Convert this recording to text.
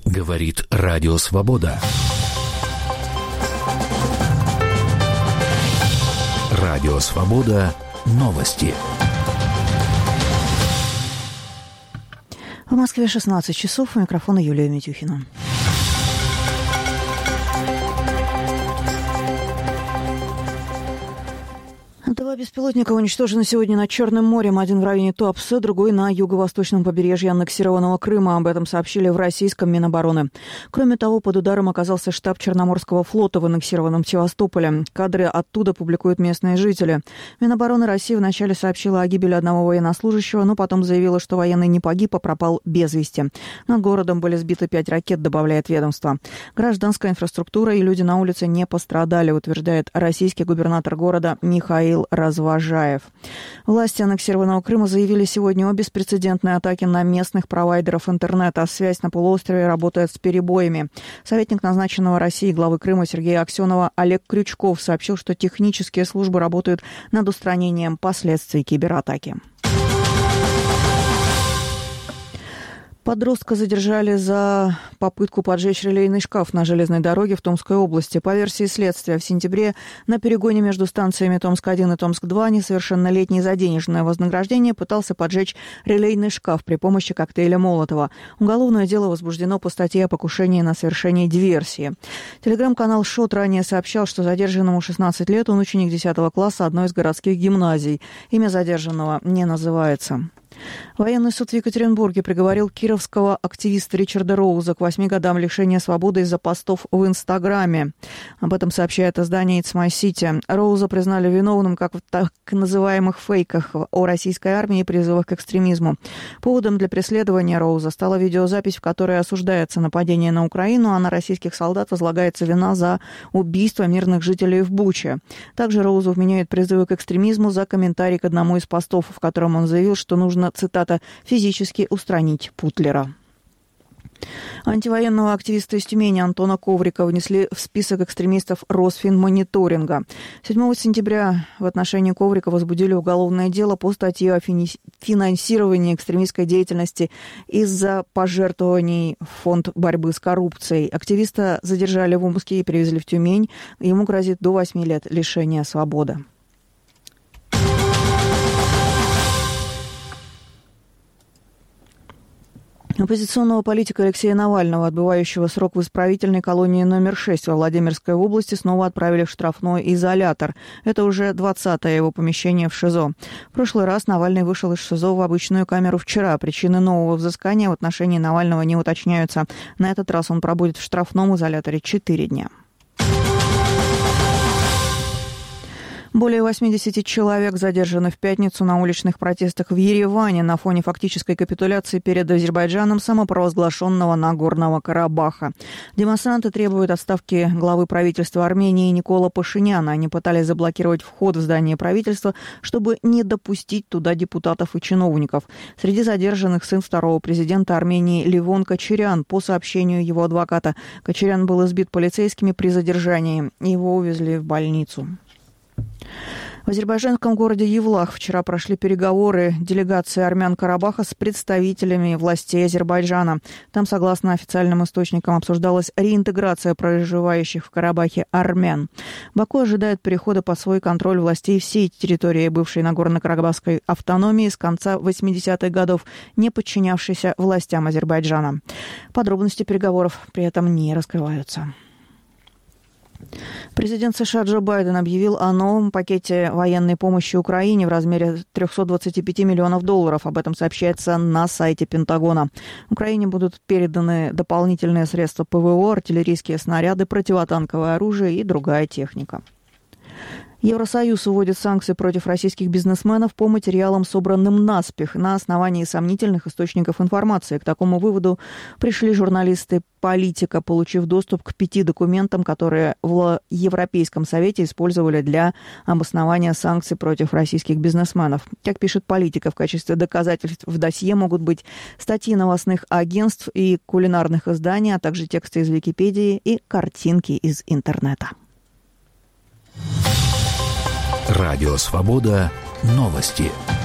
Говорит Радио Свобода. Радио Свобода. Новости. В Москве 16 часов. У микрофона Юлия Митюхина. Два беспилотника уничтожены сегодня над Черным морем. Один в районе Туапсе, другой на юго-восточном побережье аннексированного Крыма. Об этом сообщили в российском Минобороны. Кроме того, под ударом оказался штаб Черноморского флота в аннексированном Севастополе. Кадры оттуда публикуют местные жители. Минобороны России вначале сообщила о гибели одного военнослужащего, но потом заявила, что военный не погиб, а пропал без вести. Над городом были сбиты 5 ракет, добавляет ведомство. Гражданская инфраструктура и люди на улице не пострадали, утверждает российский губернатор города Михаил Развожаев. Власти аннексированного Крыма заявили сегодня о беспрецедентной атаке на местных провайдеров интернета. Связь на полуострове работает с перебоями. Советник назначенного Россией главы Крыма Сергея Аксенова Олег Крючков сообщил, что технические службы работают над устранением последствий кибератаки. Подростка задержали за попытку поджечь релейный шкаф на железной дороге в Томской области. По версии следствия, в сентябре на перегоне между станциями Томск-1 и Томск-2 несовершеннолетний за денежное вознаграждение пытался поджечь релейный шкаф при помощи коктейля Молотова. Уголовное дело возбуждено по статье о покушении на совершение диверсии. Телеграм-канал «Шот» ранее сообщал, что задержанному 16 лет, он ученик 10 класса одной из городских гимназий. Имя задержанного не называется. Военный суд в Екатеринбурге приговорил кировского активиста Ричарда Роуза к 8 годам лишения свободы из-за постов в Инстаграме. Об этом сообщает издание It's My City. Роуза признали виновным как в так называемых фейках о российской армии и призывах к экстремизму. Поводом для преследования Роуза стала видеозапись, в которой осуждается нападение на Украину, а на российских солдат возлагается вина за убийство мирных жителей в Буче. Также Роузу вменяют призывы к экстремизму за комментарий к одному из постов, в котором он заявил, что нужно, цитата, «физически устранить Путлера». Антивоенного активиста из Тюмени Антона Коврика внесли в список экстремистов Росфинмониторинга. 7 сентября в отношении Коврика возбудили уголовное дело по статье о финансировании экстремистской деятельности из-за пожертвований в фонд борьбы с коррупцией. Активиста задержали в Омске и привезли в Тюмень. Ему грозит до 8 лет лишения свободы. Оппозиционного политика Алексея Навального, отбывающего срок в исправительной колонии номер 6 во Владимирской области, снова отправили в штрафной изолятор. Это уже 20-е его помещение в ШИЗО. В прошлый раз Навальный вышел из ШИЗО в обычную камеру вчера. Причины нового взыскания в отношении Навального не уточняются. На этот раз он пробудет в штрафном изоляторе 4 дня. Более 80 человек задержаны в пятницу на уличных протестах в Ереване на фоне фактической капитуляции перед Азербайджаном самопровозглашенного Нагорного Карабаха. Демонстранты требуют отставки главы правительства Армении Никола Пашиняна. Они пытались заблокировать вход в здание правительства, чтобы не допустить туда депутатов и чиновников. Среди задержанных сын второго президента Армении Левон Кочарян. По сообщению его адвоката, Кочарян был избит полицейскими при задержании. Его увезли в больницу. В азербайджанском городе Евлах вчера прошли переговоры делегации армян Карабаха с представителями властей Азербайджана. Там, согласно официальным источникам, обсуждалась реинтеграция проживающих в Карабахе армян. Баку ожидает перехода под свой контроль властей всей территории бывшей Нагорно-Карабахской автономии с конца 80-х годов, не подчинявшейся властям Азербайджана. Подробности переговоров при этом не раскрываются. Президент США Джо Байден объявил о новом пакете военной помощи Украине в размере $325 миллионов. Об этом сообщается на сайте Пентагона. Украине будут переданы дополнительные средства ПВО, артиллерийские снаряды, противотанковое оружие и другая техника. Евросоюз вводит санкции против российских бизнесменов по материалам, собранным наспех, на основании сомнительных источников информации. К такому выводу пришли журналисты «Политика», получив доступ к 5 документам, которые в Европейском Совете использовали для обоснования санкций против российских бизнесменов. Как пишет «Политика», в качестве доказательств в досье могут быть статьи новостных агентств и кулинарных изданий, а также тексты из Википедии и картинки из интернета. Радио «Свобода». Новости.